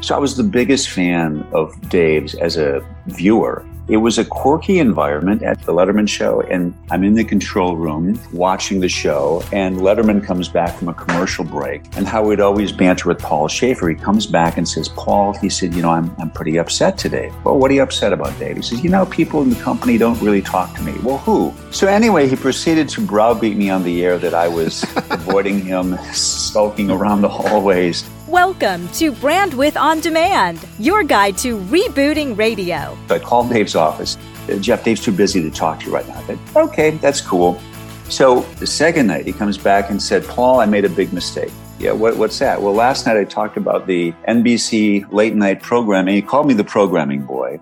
So I was the biggest fan of Dave's as a viewer. It was a quirky environment at the Letterman show, and I'm in the control room watching the show, and Letterman comes back from a commercial break, and how we'd always banter with Paul Schaefer. He comes back and says, Paul, he said, I'm pretty upset today. Well, what are you upset about, Dave? He says, people in the company don't really talk to me. Well, who? So anyway, he proceeded to browbeat me on the air that I was avoiding him, sulking around the hallways. Welcome to Brandwidth On Demand, your guide to rebooting radio. I called Dave's office. Jeff, Dave's too busy to talk to you right now. I said, okay, that's cool. So the second night, he comes back and said, Paul, I made a big mistake. Yeah, what's that? Well, last night I talked about the NBC late night programming. He called me the programming boy.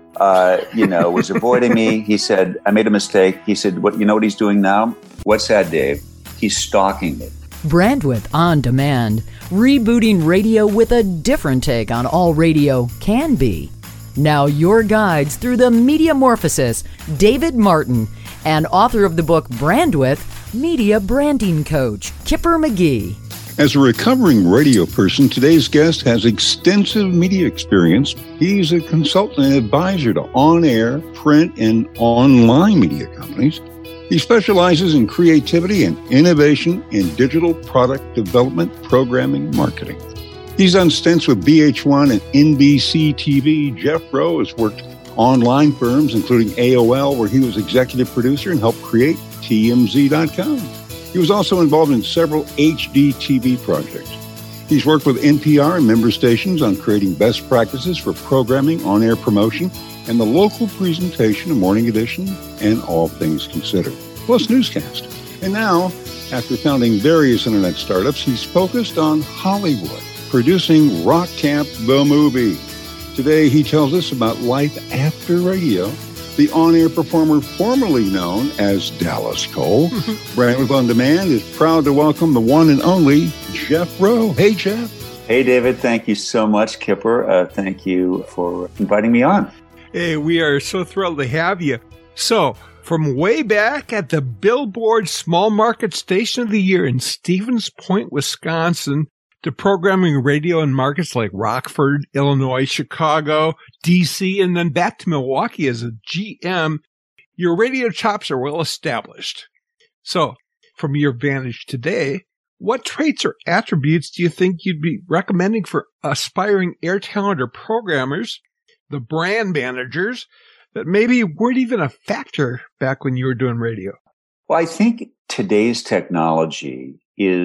Was avoiding me. He said, I made a mistake. He said, what he's doing now? What's that, Dave? He's stalking me. Brandwidth On Demand, rebooting radio with a different take on all radio can be. Now your guides through the Mediamorphosis, David Martin, and author of the book Brandwidth, media branding coach, Kipper McGee. As a recovering radio person, today's guest has extensive media experience. He's a consultant and advisor to on-air, print, and online media companies. He specializes in creativity and innovation in digital product development, programming, marketing. He's done stints with VH1 and NBC TV. Jeff Rowe has worked online firms, including AOL, where he was executive producer and helped create TMZ.com. He was also involved in several HD TV projects. He's worked with NPR and member stations on creating best practices for programming, on-air promotion, and the local presentation of Morning Edition and All Things Considered, plus newscast. And now, after founding various internet startups, he's focused on Hollywood, producing Rock Camp the Movie. Today, he tells us about life after radio. The on-air performer formerly known as Dallas Cole, Brandwidth On Demand, is proud to welcome the one and only Jeff Rowe. Hey, Jeff. Hey, David. Thank you so much, Kipper. Thank you for inviting me on. Hey, we are so thrilled to have you. So, from way back at the Billboard Small Market Station of the Year in Stevens Point, Wisconsin, to programming radio in markets like Rockford, Illinois, Chicago, D.C., and then back to Milwaukee as a GM, your radio chops are well established. So, from your vantage today, what traits or attributes do you think you'd be recommending for aspiring air talent or programmers, the brand managers, that maybe weren't even a factor back when you were doing radio? Well, I think today's technology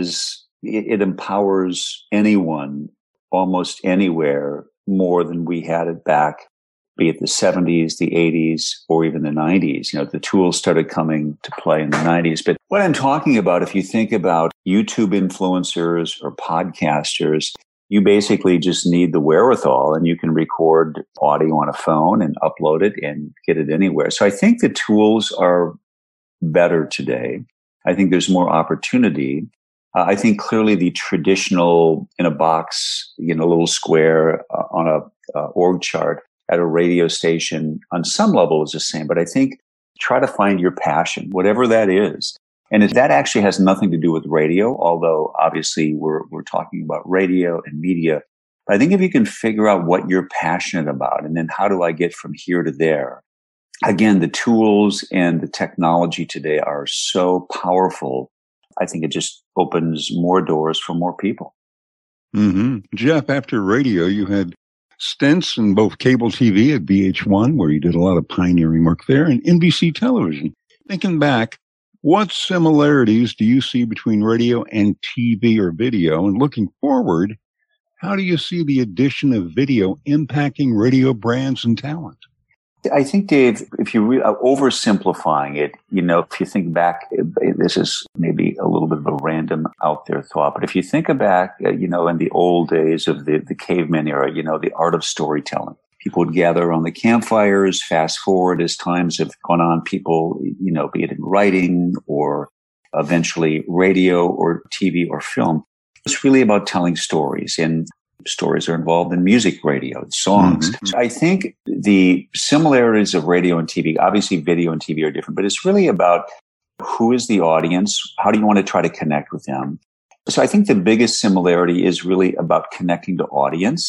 it empowers anyone almost anywhere more than we had it back, be it the 70s, the 80s, or even the 90s. The tools started coming to play in the 90s. But what I'm talking about, if you think about YouTube influencers or podcasters, you basically just need the wherewithal, and you can record audio on a phone and upload it and get it anywhere. So I think the tools are better today. I think there's more opportunity. I think clearly the traditional in a box, little square on a org chart at a radio station on some level is the same. But I think try to find your passion, whatever that is. And that actually has nothing to do with radio, although obviously we're talking about radio and media. But I think if you can figure out what you're passionate about, and then how do I get from here to there? Again, the tools and the technology today are so powerful. I think it just opens more doors for more people. Mm-hmm. Jeff, after radio, you had stints in both cable TV at VH1, where you did a lot of pioneering work there, and NBC television. Thinking back, what similarities do you see between radio and TV or video? And looking forward, how do you see the addition of video impacting radio brands and talent? I think, Dave, if you're oversimplifying it, if you think back, this is maybe a little bit of a random out there thought, but if you think back, in the old days of the caveman era, the art of storytelling, people would gather around the campfires. Fast forward as times have gone on, people, be it in writing or eventually radio or TV or film, it's really about telling stories, and stories are involved in music, radio, songs. Mm-hmm. So I think the similarities of radio and TV, obviously video and TV are different, but it's really about who is the audience? How do you want to try to connect with them? So I think the biggest similarity is really about connecting to audience.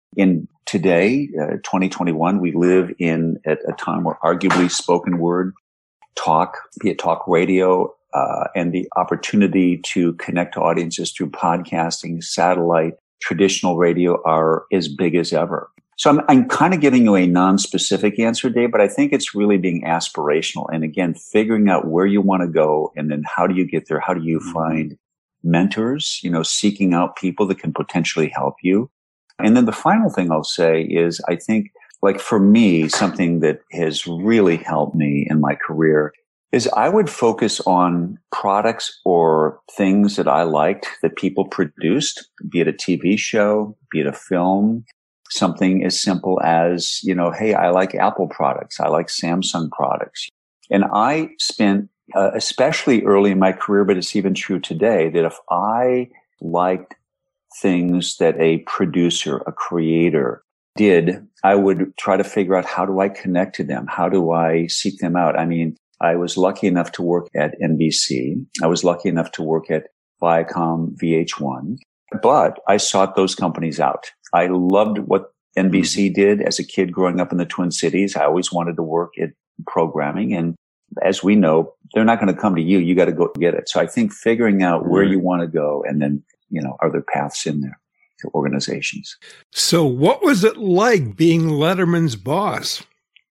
In today, 2021, we live at a time where arguably spoken word talk, be it talk radio, and the opportunity to connect to audiences through podcasting, satellite, traditional radio are as big as ever. So I'm kind of giving you a non-specific answer, Dave, but I think it's really being aspirational. And again, figuring out where you want to go and then how do you get there? How do you find mentors, seeking out people that can potentially help you. And then the final thing I'll say is I think, like for me, something that has really helped me in my career is I would focus on products or things that I liked that people produced, be it a TV show, be it a film, something as simple as, hey, I like Apple products. I like Samsung products. And I spent, especially early in my career, but it's even true today, that if I liked things that a producer, a creator did, I would try to figure out how do I connect to them? How do I seek them out? I mean, I was lucky enough to work at NBC. I was lucky enough to work at Viacom, VH1, but I sought those companies out. I loved what NBC did as a kid growing up in the Twin Cities. I always wanted to work at programming. And as we know, they're not going to come to you. You got to go get it. So I think figuring out where you want to go and then, are there paths in there to organizations? So what was it like being Letterman's boss?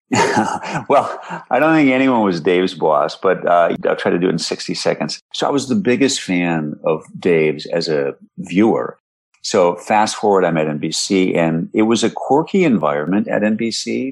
Well, I don't think anyone was Dave's boss, but I'll try to do it in 60 seconds. So I was the biggest fan of Dave's as a viewer. So fast forward, I'm at NBC, and it was a quirky environment at NBC.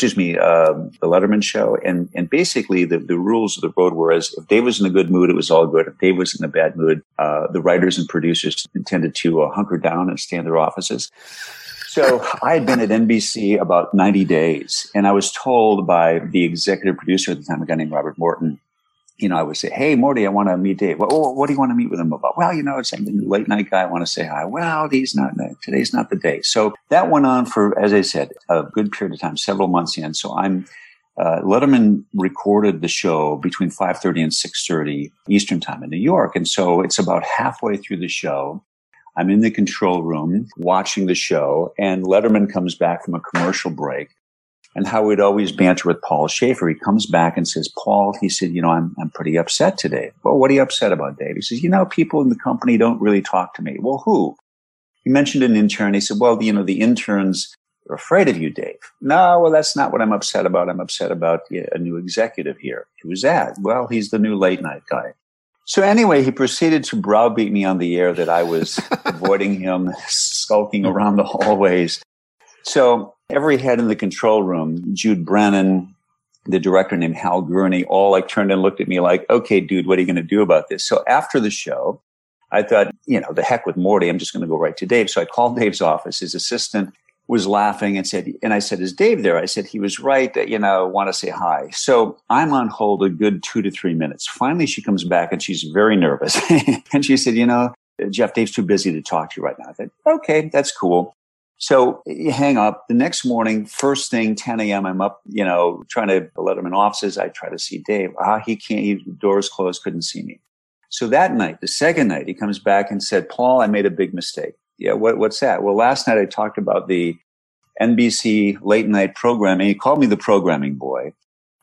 The Letterman show. And basically the rules of the road were as if Dave was in a good mood, it was all good. If Dave was in a bad mood, the writers and producers tended to hunker down and stay in their offices. So I had been at NBC about 90 days, and I was told by the executive producer at the time, a guy named Robert Morton, I would say, hey, Morty, I want to meet Dave. Well, what do you want to meet with him about? Well, it's a late night guy. I want to say hi. Well, today's not the day. So that went on for, as I said, a good period of time, several months in. So Letterman recorded the show between 5:30 and 6:30 Eastern time in New York. And so it's about halfway through the show. I'm in the control room watching the show, and Letterman comes back from a commercial break. And how we'd always banter with Paul Schaefer, he comes back and says, Paul, he said, I'm pretty upset today. Well, what are you upset about, Dave? He says, people in the company don't really talk to me. Well, who? He mentioned an intern. He said, well, the interns are afraid of you, Dave. No, well, that's not what I'm upset about. I'm upset about a new executive here. Who's that? Well, he's the new late night guy. So anyway, he proceeded to browbeat me on the air that I was avoiding him, skulking around the hallways. So every head in the control room, Jude Brennan, the director named Hal Gurney, all turned and looked at me like, okay, dude, what are you going to do about this? So after the show, I thought, the heck with Morty, I'm just going to go right to Dave. So I called Dave's office. His assistant was laughing and I said, is Dave there? I said, he was right that, want to say hi. So I'm on hold a good 2 to 3 minutes. Finally, she comes back and she's very nervous. And she said, Jeff, Dave's too busy to talk to you right now. I said, okay, that's cool. So you hang up. The next morning, first thing, 10 a.m., I'm up, trying to let him in offices. I try to see Dave. He can't, doors closed, couldn't see me. So that night, the second night, he comes back and said, Paul, I made a big mistake. Yeah, what's that? Well, last night I talked about the NBC late night programming. He called me the programming boy.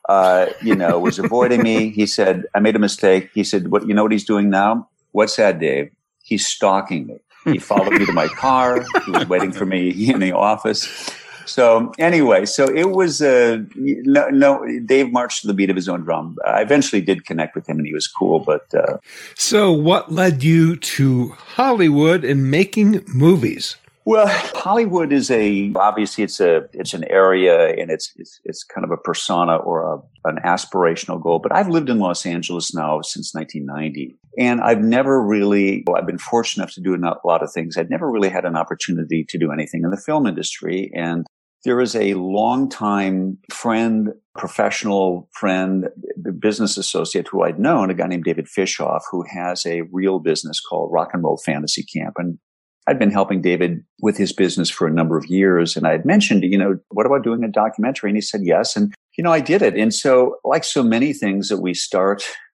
Was avoiding me. He said, I made a mistake. He said, what he's doing now? What's that, Dave? He's stalking me. He followed me to my car. He was waiting for me in the office. So anyway, it was, Dave marched to the beat of his own drum. I eventually did connect with him and he was cool, but. So what led you to Hollywood and making movies? Well, Hollywood is obviously it's an area and it's kind of a persona or an aspirational goal. But I've lived in Los Angeles now since 1990. And I've been fortunate enough to do a lot of things. I'd never really had an opportunity to do anything in the film industry. And there is a longtime friend, professional friend, business associate who I'd known, a guy named David Fishoff, who has a real business called Rock and Roll Fantasy Camp. And I'd been helping David with his business for a number of years. And I had mentioned, what about doing a documentary? And he said, yes. And, I did it. And so like so many things that we start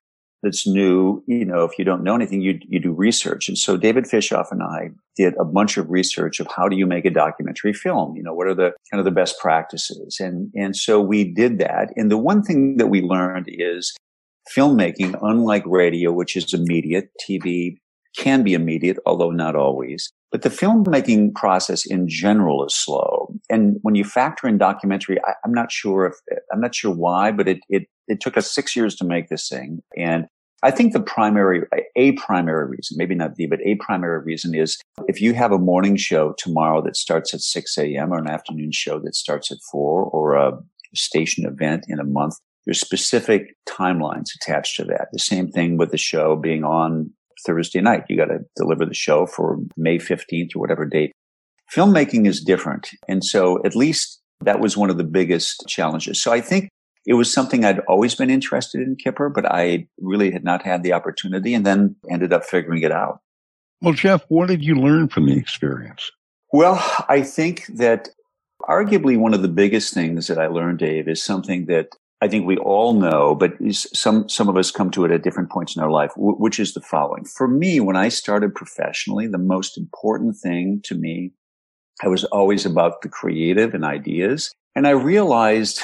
that's new, if you don't know anything, you do research. And so David Fishoff and I did a bunch of research of how do you make a documentary film? What are the kind of the best practices? And so we did that. And the one thing that we learned is filmmaking, unlike radio, which is immediate, TV can be immediate, although not always. But the filmmaking process in general is slow. And when you factor in documentary, I'm not sure why, but it took us 6 years to make this thing. And I think a primary reason, maybe not but a primary reason is if you have a morning show tomorrow that starts at 6 a.m. or an afternoon show that starts at 4 or a station event in a month, there's specific timelines attached to that. The same thing with the show being on Thursday night. You got to deliver the show for May 15th or whatever date. Filmmaking is different. And so at least that was one of the biggest challenges. So I think it was something I'd always been interested in, Kipper, but I really had not had the opportunity and then ended up figuring it out. Well, Jeff, what did you learn from the experience? Well, I think that arguably one of the biggest things that I learned, Dave, is something that I think we all know, but some of us come to it at different points in our life, which is the following. For me, when I started professionally, the most important thing to me, I was always about the creative and ideas. And I realized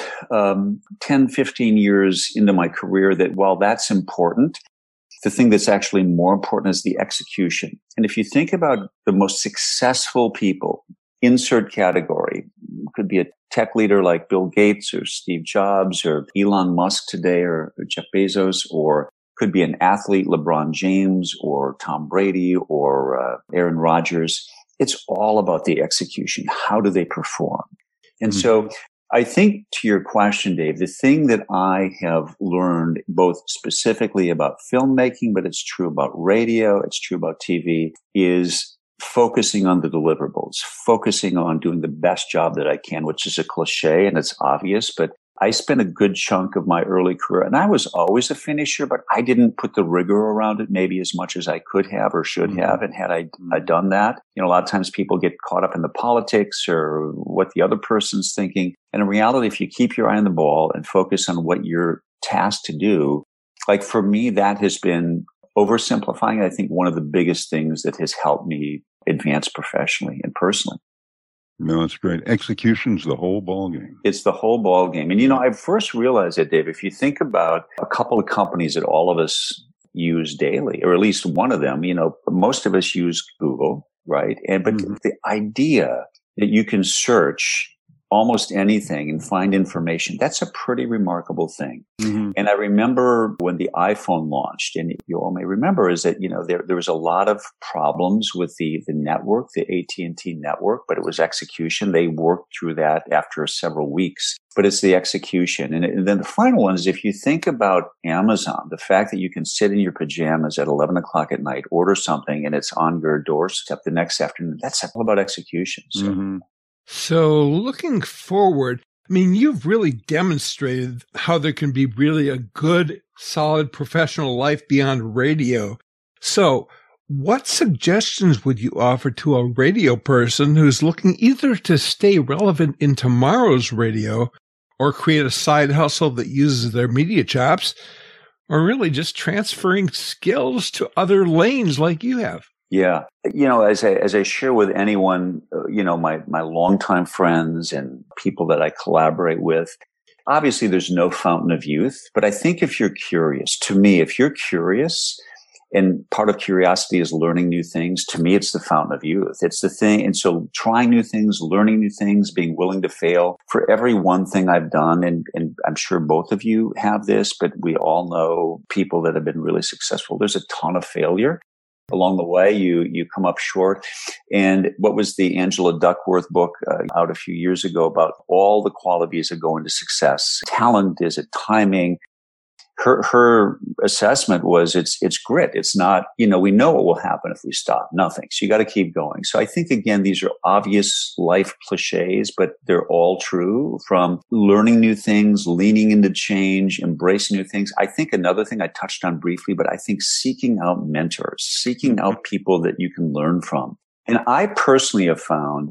10, 15 years into my career that while that's important, the thing that's actually more important is the execution. And if you think about the most successful people, insert category, could be a tech leader like Bill Gates or Steve Jobs or Elon Musk today or Jeff Bezos, or could be an athlete, LeBron James or Tom Brady or Aaron Rodgers. It's all about the execution. How do they perform? And so I think to your question, Dave, the thing that I have learned both specifically about filmmaking, but it's true about radio, it's true about TV, is focusing on the deliverables, focusing on doing the best job that I can, which is a cliche and it's obvious, but I spent a good chunk of my early career, and I was always a finisher, but I didn't put the rigor around it maybe as much as I could have or should have. And had I done that, a lot of times people get caught up in the politics or what the other person's thinking. And in reality, if you keep your eye on the ball and focus on what you're tasked to do, like for me, that has been oversimplifying. I think one of the biggest things that has helped me advance professionally and personally. No, it's great. Execution's the whole ballgame. It's the whole ballgame. And, I first realized that, Dave, if you think about a couple of companies that all of us use daily, or at least one of them, most of us use Google, right? But the idea that you can search almost anything and find information, that's a pretty remarkable thing. And I remember when the iPhone launched, and you all may remember, is that, there was a lot of problems with the network, the AT&T network, but it was execution. They worked through that after several weeks, but it's the execution. And then the final one is if you think about Amazon, the fact that you can sit in your pajamas at 11 o'clock at night, order something, and it's on your doorstep the next afternoon, that's all about execution. So looking forward, you've really demonstrated how there can be really a good, solid professional life beyond radio. So what suggestions would you offer to a radio person who's looking either to stay relevant in tomorrow's radio or create a side hustle that uses their media chops, or really just transferring skills to other lanes like you have? Yeah. As I share with anyone, my longtime friends and people that I collaborate with, obviously there's no fountain of youth, but I think if you're curious, to me, if you're curious, and part of curiosity is learning new things, to me, it's the fountain of youth. It's the thing. And so trying new things, learning new things, being willing to fail. For every one thing I've done, and I'm sure both of you have this, but we all know people that have been really successful. There's a ton of failure. Along the way, you come up short. And what was the Angela Duckworth book out a few years ago about all the qualities that go into success? Talent, is it timing? Her assessment was it's grit. It's not, we know what will happen if we stop. Nothing. So you got to keep going. So I think, again, these are obvious life cliches, but they're all true, from learning new things, leaning into change, embracing new things. I think another thing I touched on briefly, but I think seeking out mentors, seeking out people that you can learn from. And I personally have found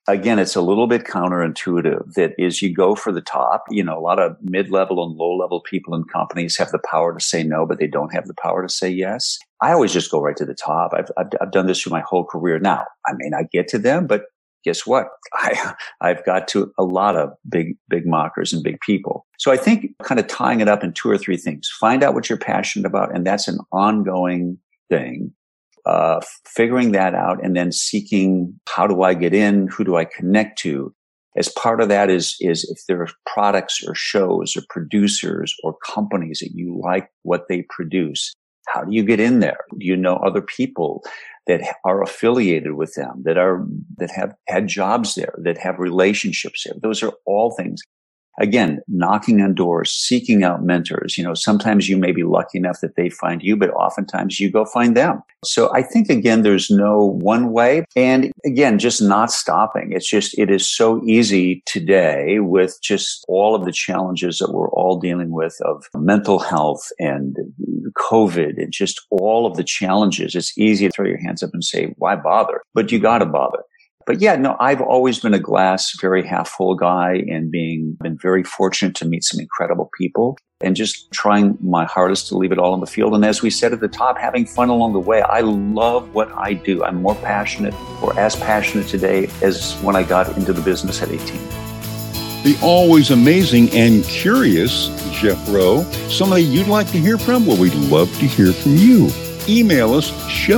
again, it's a little bit counterintuitive. That is, you go for the top. A lot of mid-level and low-level people in companies have the power to say no, but they don't have the power to say yes. I always just go right to the top. I've done this for my whole career. Now, I may not get to them, but guess what? I've got to a lot of big marketers and big people. So I think kind of tying it up in 2 or 3 things. Find out what you're passionate about, and that's an ongoing thing. Figuring that out, and then seeking, how do I get in? Who do I connect to? As part of that is if there are products or shows or producers or companies that you like what they produce, how do you get in there? Do you know other people that are affiliated with them, that have had jobs there, that have relationships there? Those are all things. Again, knocking on doors, seeking out mentors. Sometimes you may be lucky enough that they find you, but oftentimes you go find them. So I think, again, there's no one way. And again, just not stopping. It is so easy today with just all of the challenges that we're all dealing with of mental health and COVID and just all of the challenges. It's easy to throw your hands up and say, why bother? But you got to bother. But yeah, no, I've always been a glass, very half full guy, and been very fortunate to meet some incredible people and just trying my hardest to leave it all on the field. And as we said at the top, having fun along the way. I love what I do. I'm more passionate, or as passionate today as when I got into the business at 18. The always amazing and curious Jeff Rowe, somebody you'd like to hear from? Well, we'd love to hear from you. Email us,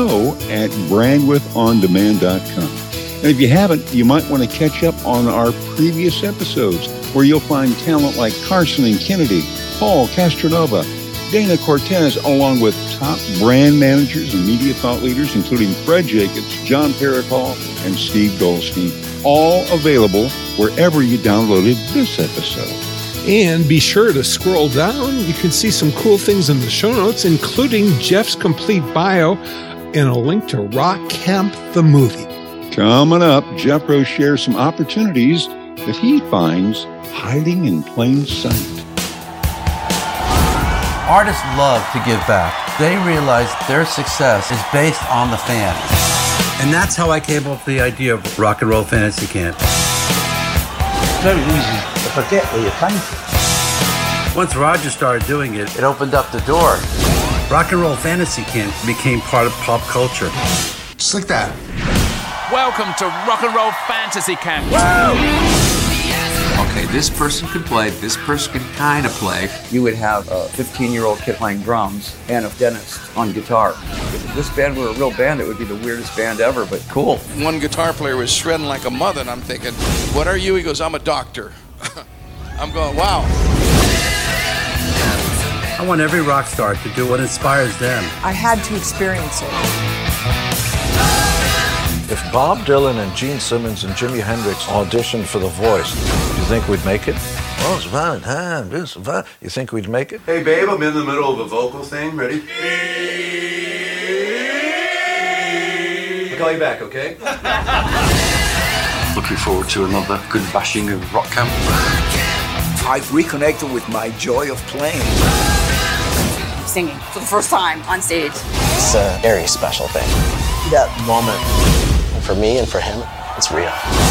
show@brandwidthondemand.com. And if you haven't, you might want to catch up on our previous episodes, where you'll find talent like Carson and Kennedy, Paul Castronova, Dana Cortez, along with top brand managers and media thought leaders, including Fred Jacobs, John Pericol, and Steve Goldstein, all available wherever you downloaded this episode. And be sure to scroll down. You can see some cool things in the show notes, including Jeff's complete bio and a link to Rock Camp the movie. Coming up, Jeff Rowe shares some opportunities that he finds hiding in plain sight. Artists love to give back. They realize their success is based on the fans. And that's how I came up with the idea of Rock and Roll Fantasy Camp. It's very easy to forget where you came from. Once Roger started doing it, it opened up the door. Rock and Roll Fantasy Camp became part of pop culture. Just like that. Welcome to Rock and Roll Fantasy Camp. Woo! Okay, this person can play, this person can kind of play. You would have a 15-year-old kid playing drums and a dentist on guitar. If this band were a real band, it would be the weirdest band ever, but cool. One guitar player was shredding like a mother, and I'm thinking, what are you? He goes, I'm a doctor. I'm going, wow. I want every rock star to do what inspires them. I had to experience it. If Bob Dylan and Gene Simmons and Jimi Hendrix auditioned for The Voice, do you think we'd make it? Oh, it's Valentine. You think we'd make it? Hey, babe, I'm in the middle of a vocal thing. Ready? I'll call you back, okay? Looking forward to another good bashing of Rock Camp. I've reconnected with my joy of playing. Singing for the first time on stage. It's a very special thing. That moment, for me and for him, it's real.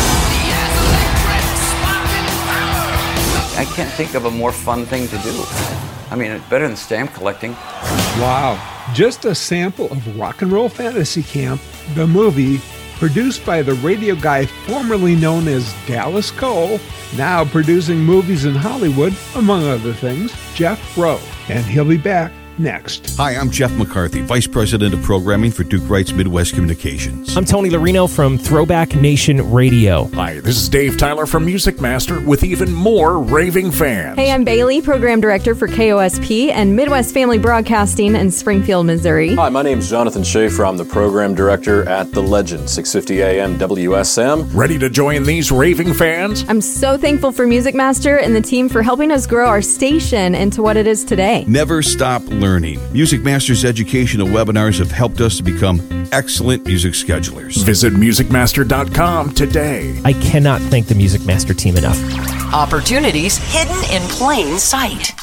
I can't think of a more fun thing to do. I mean, it's better than stamp collecting. Wow. Just a sample of Rock and Roll Fantasy Camp, the movie, produced by the radio guy formerly known as Dallas Cole, now producing movies in Hollywood, among other things, Jeff Rowe. And he'll be back next. Hi, I'm Jeff McCarthy, Vice President of Programming for Duke Wright's Midwest Communications. I'm Tony Larino from Throwback Nation Radio. Hi, this is Dave Tyler from Music Master with even more raving fans. Hey, I'm Bailey, Program Director for KOSP and Midwest Family Broadcasting in Springfield, Missouri. Hi, my name is Jonathan Schaefer. I'm the Program Director at The Legend, 650 AM WSM. Ready to join these raving fans? I'm so thankful for Music Master and the team for helping us grow our station into what it is today. Never stop learning. Music Master's educational webinars have helped us to become excellent music schedulers. Visit musicmaster.com today. I cannot thank the Music Master team enough. Opportunities hidden in plain sight.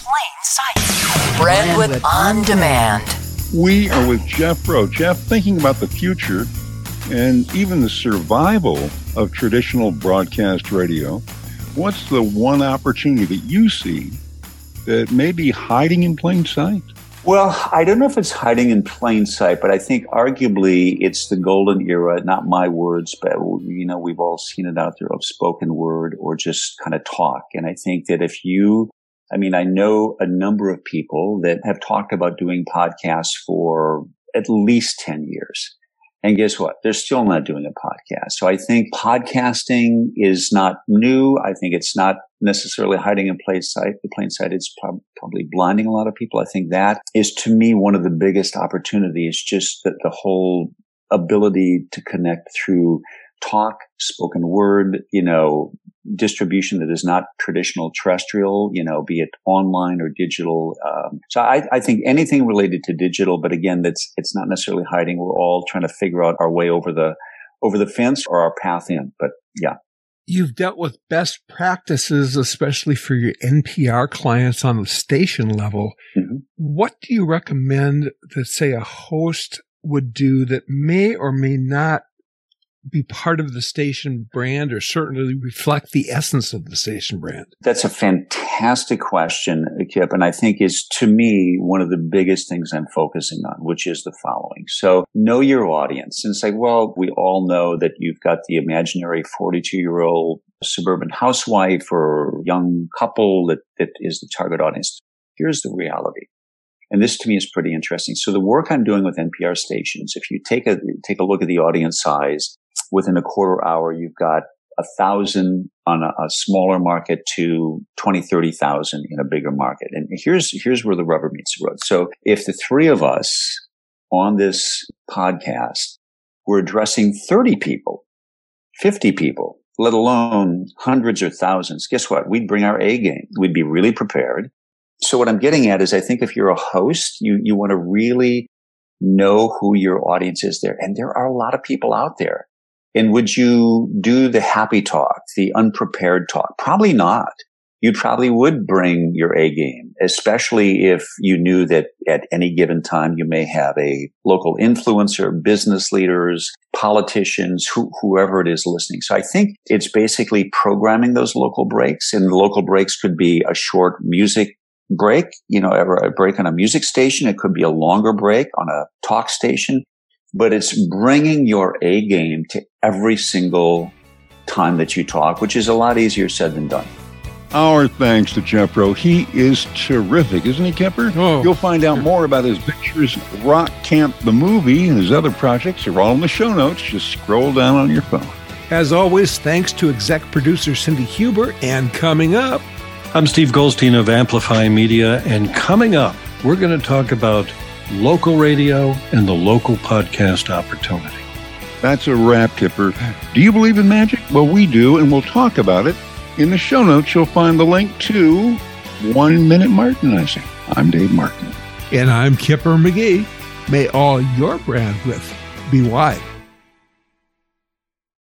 Brandwidth on Demand. We are with Jeff Rowe. Jeff, thinking about the future, and even the survival of traditional broadcast radio, what's the one opportunity that you see that may be hiding in plain sight? Well, I don't know if it's hiding in plain sight, but I think arguably it's the golden era, not my words, but, you know, we've all seen it out there of spoken word or just kind of talk. And I think that I know a number of people that have talked about doing podcasts for at least 10 years. And guess what? They're still not doing a podcast. So I think podcasting is not new. I think it's not necessarily hiding in plain sight. It's probably blinding a lot of people. I think that is, to me, one of the biggest opportunities, just that the whole ability to connect through talk, spoken word, you know, distribution that is not traditional terrestrial, you know, be it online or digital. So I think anything related to digital, but again, it's not necessarily hiding. We're all trying to figure out our way over the fence or our path in. But yeah. You've dealt with best practices, especially for your NPR clients on the station level. Mm-hmm. What do you recommend that, say, a host would do that may or may not be part of the station brand or certainly reflect the essence of the station brand? That's a fantastic question, Kip, and I think is, to me, one of the biggest things I'm focusing on, which is the following. So know your audience and say, well, we all know that you've got the imaginary 42-year-old suburban housewife or young couple that is the target audience. Here's the reality. And this to me is pretty interesting. So the work I'm doing with NPR stations, if you take a look at the audience size, within a quarter hour, you've got 1,000 on a smaller market to 20, 30,000 in a bigger market. And here's where the rubber meets the road. So if the three of us on this podcast were addressing 30 people, 50 people, let alone hundreds or thousands, guess what? We'd bring our A game. We'd be really prepared. So what I'm getting at is, I think if you're a host, you want to really know who your audience is there. And there are a lot of people out there. And would you do the happy talk, the unprepared talk? Probably not. You probably would bring your A game, especially if you knew that at any given time you may have a local influencer, business leaders, politicians, whoever it is listening. So I think it's basically programming those local breaks, and the local breaks could be a short music break, you know, a break on a music station. It could be a longer break on a talk station. But it's bringing your A game to every single time that you talk, which is a lot easier said than done. Our thanks to Jeff Rowe. He is terrific, isn't he, Kipper? Oh. You'll find out more about his Pictures Rock Camp, the movie, and his other projects are all in the show notes. Just scroll down on your phone. As always, thanks to exec producer Cindy Huber. And coming up, I'm Steve Goldstein of Amplify Media, and coming up, we're going to talk about local radio and the local podcast opportunity. That's a wrap, Kipper. Do you believe in magic? Well, we do, and we'll talk about it. In the show notes, you'll find the link to 1 Minute Martinizing. I'm Dave Martin. And I'm Kipper McGee. May all your bandwidth be wide.